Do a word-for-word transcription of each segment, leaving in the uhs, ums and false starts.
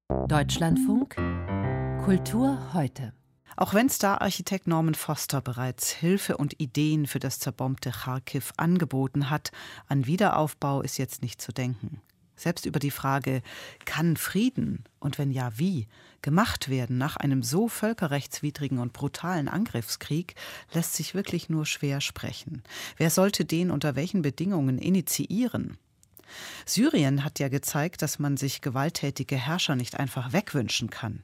Deutschlandfunk Kultur heute. Auch wenn Star-Architekt Norman Foster bereits Hilfe und Ideen für das zerbombte Charkiw angeboten hat, an Wiederaufbau ist jetzt nicht zu denken. Selbst über die Frage, kann Frieden, und wenn ja wie, gemacht werden nach einem so völkerrechtswidrigen und brutalen Angriffskrieg, lässt sich wirklich nur schwer sprechen. Wer sollte den unter welchen Bedingungen initiieren? Syrien hat ja gezeigt, dass man sich gewalttätige Herrscher nicht einfach wegwünschen kann.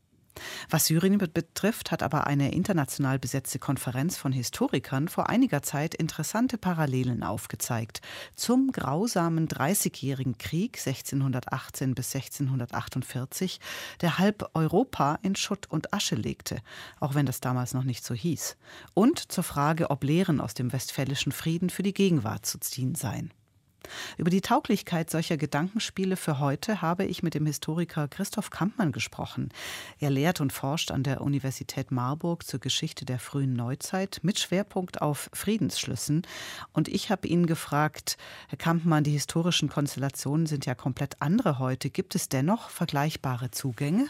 Was Syrien betrifft, hat aber eine international besetzte Konferenz von Historikern vor einiger Zeit interessante Parallelen aufgezeigt zum grausamen Dreißigjährigen Krieg sechzehnhundertachtzehn bis sechzehnhundertachtundvierzig, der halb Europa in Schutt und Asche legte, auch wenn das damals noch nicht so hieß, und zur Frage, ob Lehren aus dem Westfälischen Frieden für die Gegenwart zu ziehen seien. Über die Tauglichkeit solcher Gedankenspiele für heute habe ich mit dem Historiker Christoph Kampmann gesprochen. Er lehrt und forscht an der Universität Marburg zur Geschichte der frühen Neuzeit mit Schwerpunkt auf Friedensschlüssen. Und ich habe ihn gefragt, Herr Kampmann, die historischen Konstellationen sind ja komplett andere heute. Gibt es dennoch vergleichbare Zugänge?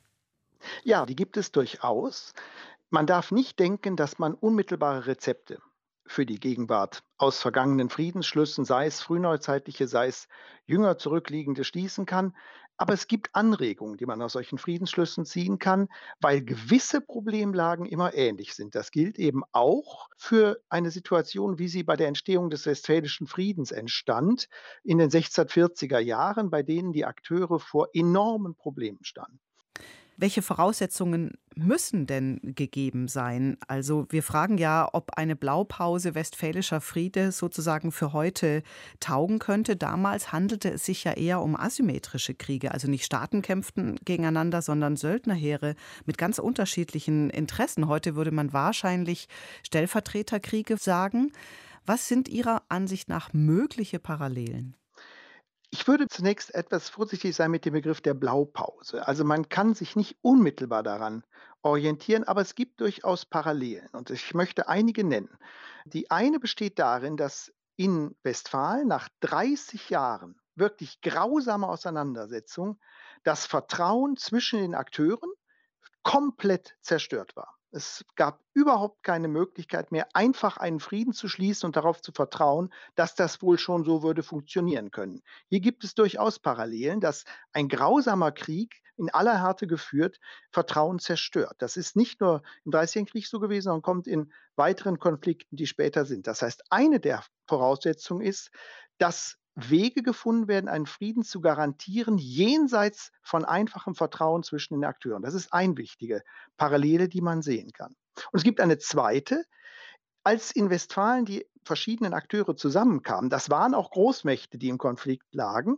Ja, die gibt es durchaus. Man darf nicht denken, dass man unmittelbare Rezepte für die Gegenwart aus vergangenen Friedensschlüssen, sei es frühneuzeitliche, sei es jünger zurückliegende, schließen kann. Aber es gibt Anregungen, die man aus solchen Friedensschlüssen ziehen kann, weil gewisse Problemlagen immer ähnlich sind. Das gilt eben auch für eine Situation, wie sie bei der Entstehung des Westfälischen Friedens entstand, in den sechzehnhundertvierziger Jahren, bei denen die Akteure vor enormen Problemen standen. Welche Voraussetzungen müssen denn gegeben sein? Also wir fragen ja, ob eine Blaupause westfälischer Friede sozusagen für heute taugen könnte. Damals handelte es sich ja eher um asymmetrische Kriege. Also nicht Staaten kämpften gegeneinander, sondern Söldnerheere mit ganz unterschiedlichen Interessen. Heute würde man wahrscheinlich Stellvertreterkriege sagen. Was sind Ihrer Ansicht nach mögliche Parallelen? Ich würde zunächst etwas vorsichtig sein mit dem Begriff der Blaupause. Also man kann sich nicht unmittelbar daran orientieren, aber es gibt durchaus Parallelen und ich möchte einige nennen. Die eine besteht darin, dass in Westfalen nach dreißig Jahren wirklich grausamer Auseinandersetzung das Vertrauen zwischen den Akteuren komplett zerstört war. Es gab überhaupt keine Möglichkeit mehr, einfach einen Frieden zu schließen und darauf zu vertrauen, dass das wohl schon so würde funktionieren können. Hier gibt es durchaus Parallelen, dass ein grausamer Krieg in aller Härte geführt Vertrauen zerstört. Das ist nicht nur im Dreißigjährigen Krieg so gewesen, sondern kommt in weiteren Konflikten, die später sind. Das heißt, eine der Voraussetzungen ist, dass Wege gefunden werden, einen Frieden zu garantieren, jenseits von einfachem Vertrauen zwischen den Akteuren. Das ist eine wichtige Parallele, die man sehen kann. Und es gibt eine zweite. Als in Westfalen die verschiedenen Akteure zusammenkamen, das waren auch Großmächte, die im Konflikt lagen,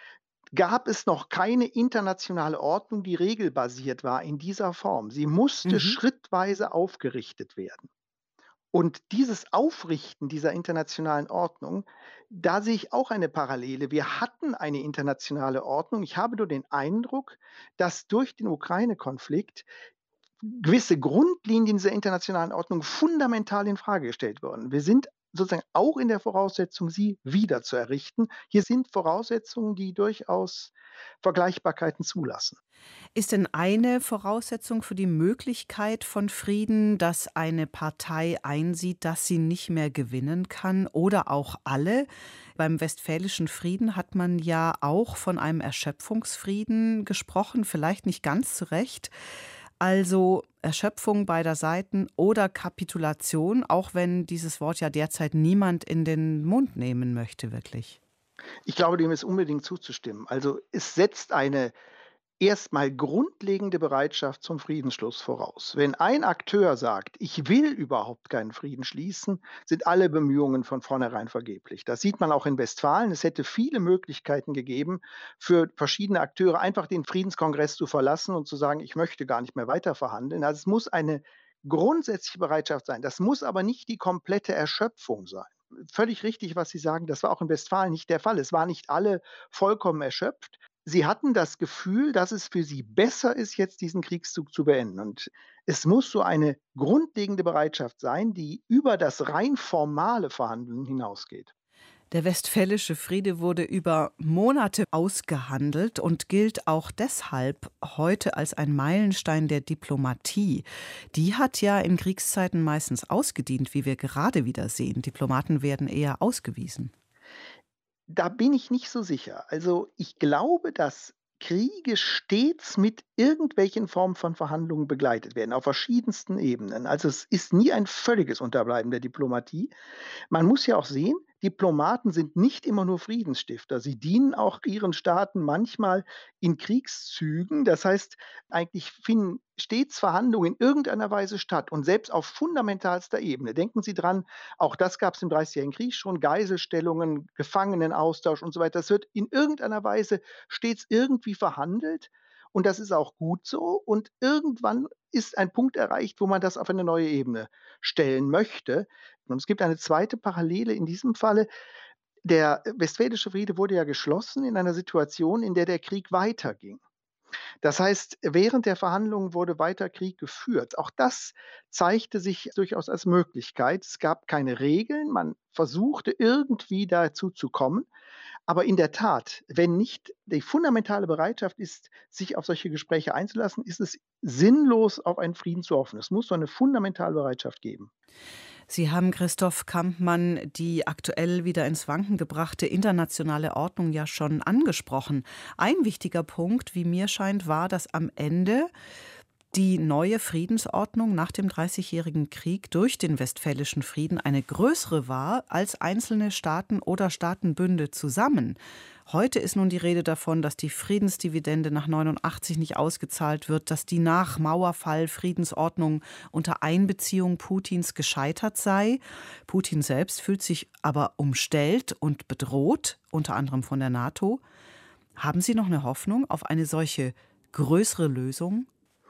gab es noch keine internationale Ordnung, die regelbasiert war in dieser Form. Sie musste Mhm. schrittweise aufgerichtet werden. Und dieses Aufrichten dieser internationalen Ordnung, da sehe ich auch eine Parallele. Wir hatten eine internationale Ordnung. Ich habe nur den Eindruck, dass durch den Ukraine-Konflikt gewisse Grundlinien dieser internationalen Ordnung fundamental in Frage gestellt wurden. Wir sind sozusagen auch in der Voraussetzung, sie wieder zu errichten. Hier sind Voraussetzungen, die durchaus Vergleichbarkeiten zulassen. Ist denn eine Voraussetzung für die Möglichkeit von Frieden, dass eine Partei einsieht, dass sie nicht mehr gewinnen kann, oder auch alle? Beim Westfälischen Frieden hat man ja auch von einem Erschöpfungsfrieden gesprochen, vielleicht nicht ganz zu Recht. Also Erschöpfung beider Seiten oder Kapitulation, auch wenn dieses Wort ja derzeit niemand in den Mund nehmen möchte, wirklich. Ich glaube, dem ist unbedingt zuzustimmen. Also es setzt eine erstmal grundlegende Bereitschaft zum Friedensschluss voraus. Wenn ein Akteur sagt: „Ich will überhaupt keinen Frieden schließen“, sind alle Bemühungen von vornherein vergeblich. Das sieht man auch in Westfalen. Es hätte viele Möglichkeiten gegeben, für verschiedene Akteure einfach den Friedenskongress zu verlassen und zu sagen: „Ich möchte gar nicht mehr weiter verhandeln.“ Also, es muss eine grundsätzliche Bereitschaft sein. Das muss aber nicht die komplette Erschöpfung sein. Völlig richtig, was Sie sagen, das war auch in Westfalen nicht der Fall. Es waren nicht alle vollkommen erschöpft. Sie hatten das Gefühl, dass es für sie besser ist, jetzt diesen Kriegszug zu beenden. Und es muss so eine grundlegende Bereitschaft sein, die über das rein formale Verhandeln hinausgeht. Der Westfälische Friede wurde über Monate ausgehandelt und gilt auch deshalb heute als ein Meilenstein der Diplomatie. Die hat ja in Kriegszeiten meistens ausgedient, wie wir gerade wieder sehen. Diplomaten werden eher ausgewiesen. Da bin ich nicht so sicher. Also, ich glaube, dass Kriege stets mit irgendwelchen Formen von Verhandlungen begleitet werden, auf verschiedensten Ebenen. Also, es ist nie ein völliges Unterbleiben der Diplomatie. Man muss ja auch sehen, Diplomaten sind nicht immer nur Friedensstifter. Sie dienen auch ihren Staaten manchmal in Kriegszügen. Das heißt, eigentlich finden stets Verhandlungen in irgendeiner Weise statt und selbst auf fundamentalster Ebene. Denken Sie dran, auch das gab es im Dreißigjährigen Krieg schon, Geiselstellungen, Gefangenenaustausch und so weiter. Das wird in irgendeiner Weise stets irgendwie verhandelt und das ist auch gut so. Und irgendwann ist ein Punkt erreicht, wo man das auf eine neue Ebene stellen möchte. Und es gibt eine zweite Parallele in diesem Falle. Der Westfälische Friede wurde ja geschlossen in einer Situation, in der der Krieg weiterging. Das heißt, während der Verhandlungen wurde weiter Krieg geführt. Auch das zeigte sich durchaus als Möglichkeit. Es gab keine Regeln, man versuchte irgendwie dazu zu kommen. Aber in der Tat, wenn nicht die fundamentale Bereitschaft ist, sich auf solche Gespräche einzulassen, ist es sinnlos, auf einen Frieden zu hoffen. Es muss so eine fundamentale Bereitschaft geben. Sie haben, Christoph Kampmann, die aktuell wieder ins Wanken gebrachte internationale Ordnung ja schon angesprochen. Ein wichtiger Punkt, wie mir scheint, war, dass am Ende die neue Friedensordnung nach dem Dreißigjährigen Krieg durch den Westfälischen Frieden eine größere war als einzelne Staaten oder Staatenbünde zusammen. Heute ist nun die Rede davon, dass die Friedensdividende nach neunundachtzig nicht ausgezahlt wird, dass die nach Mauerfall Friedensordnung unter Einbeziehung Putins gescheitert sei. Putin selbst fühlt sich aber umstellt und bedroht, unter anderem von der NATO. Haben Sie noch eine Hoffnung auf eine solche größere Lösung?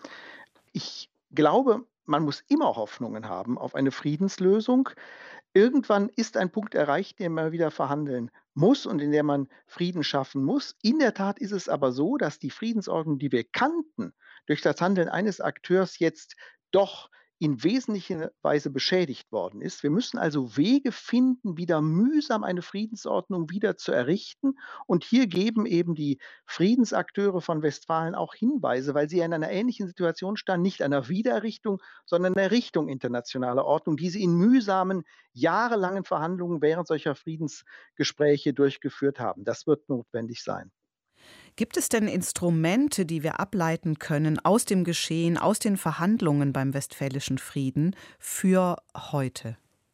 Ich glaube, man muss immer Hoffnungen haben auf eine Friedenslösung. Irgendwann ist ein Punkt erreicht, in dem man wieder verhandeln muss und in der man Frieden schaffen muss. In der Tat ist es aber so, dass die Friedensordnung, die wir kannten, durch das Handeln eines Akteurs jetzt doch in wesentlicher Weise beschädigt worden ist. Wir müssen also Wege finden, wieder mühsam eine Friedensordnung wieder zu errichten. Und hier geben eben die Friedensakteure von Westfalen auch Hinweise, weil sie ja in einer ähnlichen Situation standen, nicht einer Wiedererrichtung, sondern einer Richtung internationaler Ordnung, die sie in mühsamen, jahrelangen Verhandlungen während solcher Friedensgespräche durchgeführt haben. Das wird notwendig sein. Gibt es denn Instrumente, die wir ableiten können aus dem Geschehen, aus den Verhandlungen beim Westfälischen Frieden für heute?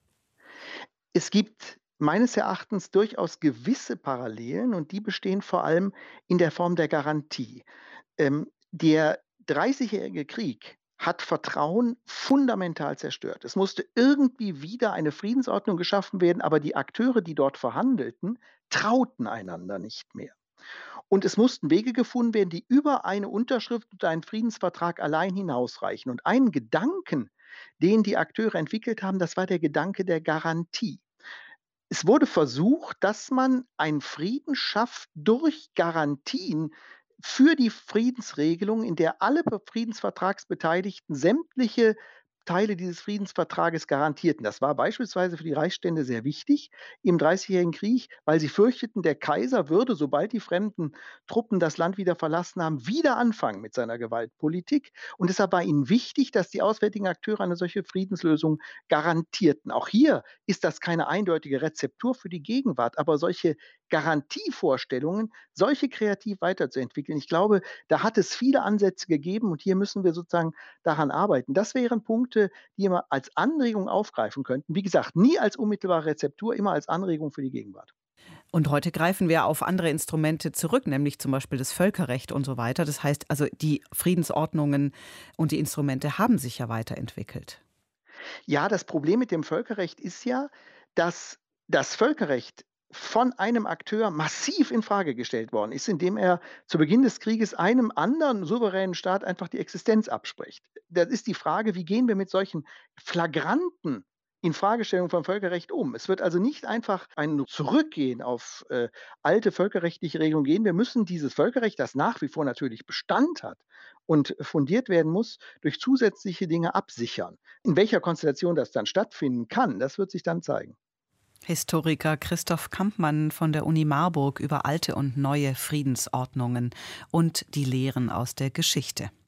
Es gibt meines Erachtens durchaus gewisse Parallelen und die bestehen vor allem in der Form der Garantie. Ähm, der Dreißigjährige Krieg hat Vertrauen fundamental zerstört. Es musste irgendwie wieder eine Friedensordnung geschaffen werden, aber die Akteure, die dort verhandelten, trauten einander nicht mehr. Und es mussten Wege gefunden werden, die über eine Unterschrift unter einen Friedensvertrag allein hinausreichen. Und einen Gedanken, den die Akteure entwickelt haben, das war der Gedanke der Garantie. Es wurde versucht, dass man einen Frieden schafft durch Garantien für die Friedensregelung, in der alle be Friedensvertragsbeteiligten sämtliche Teile dieses Friedensvertrages garantierten. Das war beispielsweise für die Reichsstände sehr wichtig im Dreißigjährigen Krieg, weil sie fürchteten, der Kaiser würde, sobald die fremden Truppen das Land wieder verlassen haben, wieder anfangen mit seiner Gewaltpolitik. Und deshalb war ihnen wichtig, dass die auswärtigen Akteure eine solche Friedenslösung garantierten. Auch hier ist das keine eindeutige Rezeptur für die Gegenwart, aber solche Garantievorstellungen, solche kreativ weiterzuentwickeln, ich glaube, da hat es viele Ansätze gegeben und hier müssen wir sozusagen daran arbeiten. Das wären Punkte, die wir als Anregung aufgreifen könnten. Wie gesagt, nie als unmittelbare Rezeptur, immer als Anregung für die Gegenwart. Und heute greifen wir auf andere Instrumente zurück, nämlich zum Beispiel das Völkerrecht und so weiter. Das heißt also, die Friedensordnungen und die Instrumente haben sich ja weiterentwickelt. Ja, das Problem mit dem Völkerrecht ist ja, dass das Völkerrecht von einem Akteur massiv in Frage gestellt worden ist, indem er zu Beginn des Krieges einem anderen souveränen Staat einfach die Existenz abspricht. Das ist die Frage, wie gehen wir mit solchen flagranten Infragestellungen vom Völkerrecht um? Es wird also nicht einfach ein Zurückgehen auf äh, alte völkerrechtliche Regelungen gehen. Wir müssen dieses Völkerrecht, das nach wie vor natürlich Bestand hat und fundiert werden muss, durch zusätzliche Dinge absichern. In welcher Konstellation das dann stattfinden kann, das wird sich dann zeigen. Historiker Christoph Kampmann von der Uni Marburg über alte und neue Friedensordnungen und die Lehren aus der Geschichte.